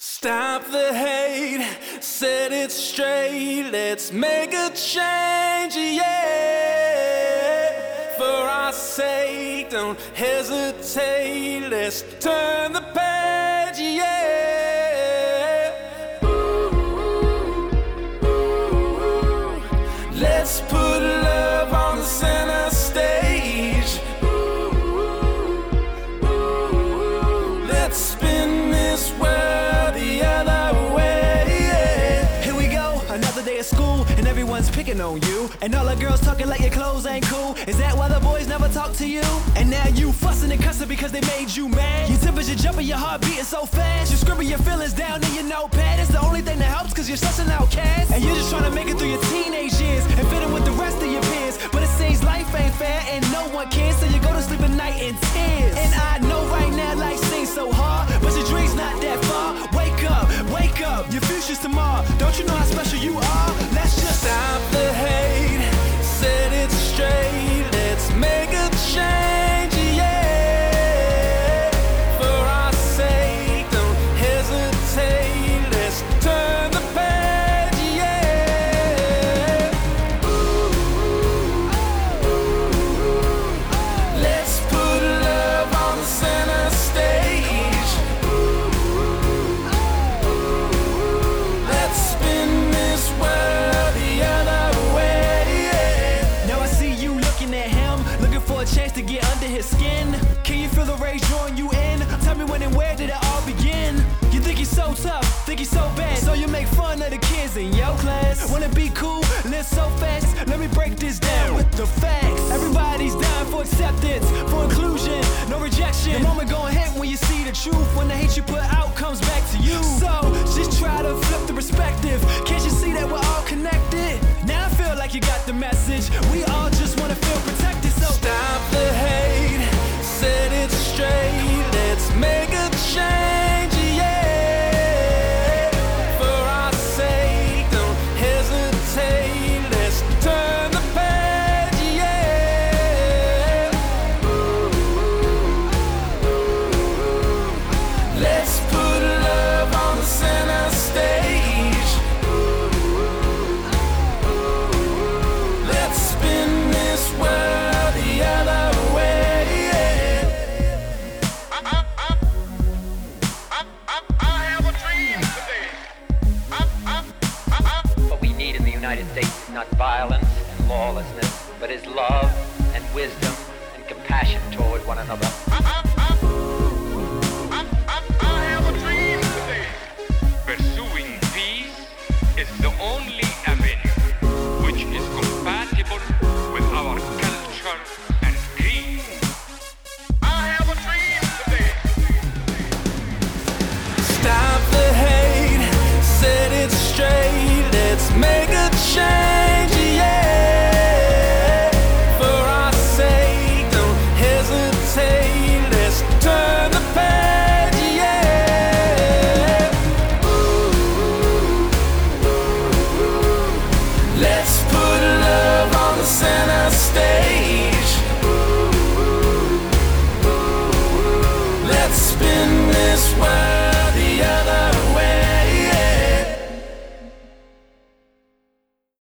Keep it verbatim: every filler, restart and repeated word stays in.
Stop the hate, set it straight, let's make a change, yeah. For our sake, don't hesitate, let's turn the page, yeah. Ooh, ooh, let's put love on the center stage. Ooh, ooh, let's spin this world the other way, yeah. Here we go, another day of school, and everyone's picking on you. And all the girls talking like your clothes ain't cool. Is that why the boys never talk to you? And now you fussing and cussing because they made you mad. Your temperature jumping, your heart beating so fast. You scribble your feelings down in your notepad. It's the only thing that helps cause you're such an outcast. And you're just trying to make it through your teenage years and fit in with the rest of your peers. But it seems life ain't fair and no one cares, so you go to sleep at night in tears. And I know right now life seems so hard, but your dream's not that far. Wake up, wake up, your future's tomorrow. Don't you know how special you are? Let's just Stop the hate, set it straight, let's make a change, yeah. For our sake, don't hesitate, let's turn the page, yeah. Ooh, ooh, let's put love on the center stage. Ooh, let's spin this world the other way, yeah. Now I see you looking at him, looking for a chance to get under his skin. Can you feel the rage drawing you in? Tell me when and where did it all begin? You think he's so tough, think he's so bad, so you make fun of the kids in your class. Wanna be cool, live so fast, let me break this down with the facts. Everybody's dying for acceptance, for inclusion, no rejection. The moment gon' hit when you see the truth, when the hate you put out comes back to you. So, just try to flip the perspective, can't you see that we're all connected? Now I feel like you got the message, we all just wanna feel protected, so Stop the hate, set it straight, let's make a change, yeah. For our sake, don't hesitate, let's turn the page, yeah. Ooh, let's put love on the center stage. Ooh, let's spin this world the other way, yeah. I, I, I, I, I have a dream today. I, I, I, I. What we need in the United States is not violence and lawlessness, but is love and wisdom and compassion toward one another. I, I